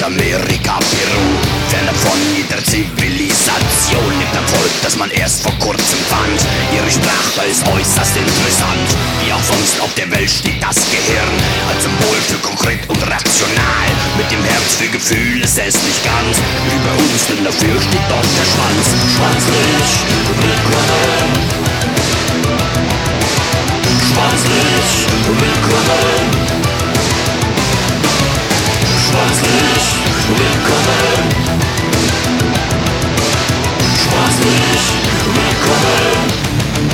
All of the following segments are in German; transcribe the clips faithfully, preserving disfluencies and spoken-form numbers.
Südamerika, Peru, fernab von jeder Zivilisation, lebt ein Volk, das man erst vor kurzem fand. Ihre Sprache ist äußerst interessant. Wie auch sonst auf der Welt steht das Gehirn als Symbol für konkret und rational. Mit dem Herz für Gefühl ist es nicht ganz. Über uns, denn dafür steht dort der Schwanz. Schwanzlich, willkommen. Schwanzlich, willkommen. Schwanzlich, willkommen. Schwanzlich, willkommen.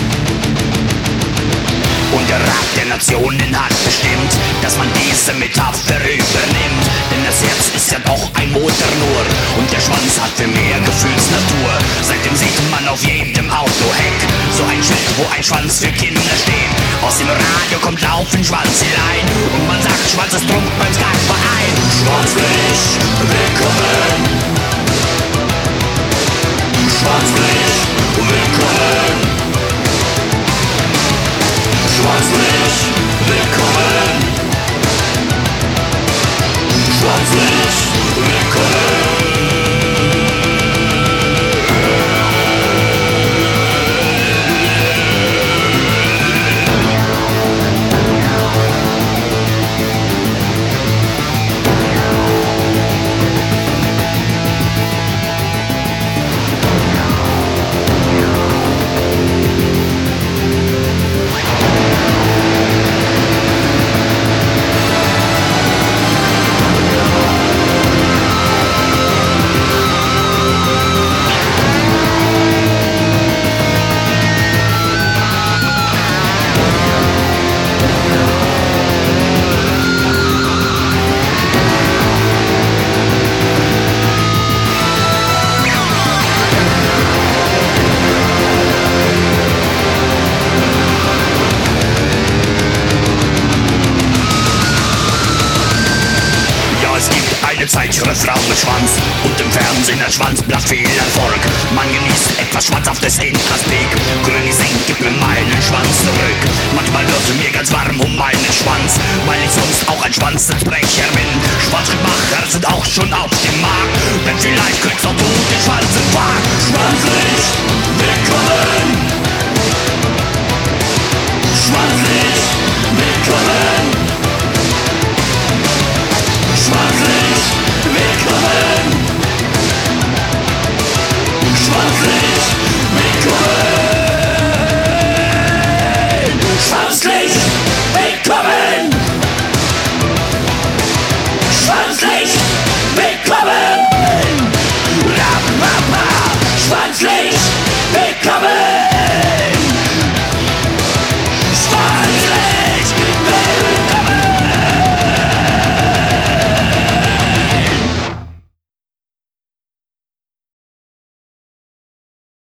Und der Rat der Nationen hat bestimmt, dass man diese Metapher übernimmt. Denn das Herz ist ja doch ein Motor nur und der Schwanz hat für mehr Gefühlsnatur. Seitdem sieht man auf jedem Autoheck so ein Schild, wo ein Schwanz für Kinder steht. Aus dem Radio kommt laufend Schwanzelein und man sagt, Schwanz ist Trunk beim Skatverein. Schwanzlich, willkommen. Schwanzlich, willkommen. Schwanzlich, willkommen. Schwanzlich, willkommen. Zeitschrift Frau mit Schwanz und im Fernsehen ein Schwanzblatt viel Erfolg. Man genießt etwas Schwanzhaftes in Aspik. Grüni singt, gib mir meinen Schwanz zurück. Manchmal wird mir ganz warm um meinen Schwanz, weil ich sonst auch ein Schwanzensbrecher bin. Schwanzschrittmacher sind auch schon auf dem Markt, denn vielleicht kriegst auch du den Schwanz im Park. Schwanzlich,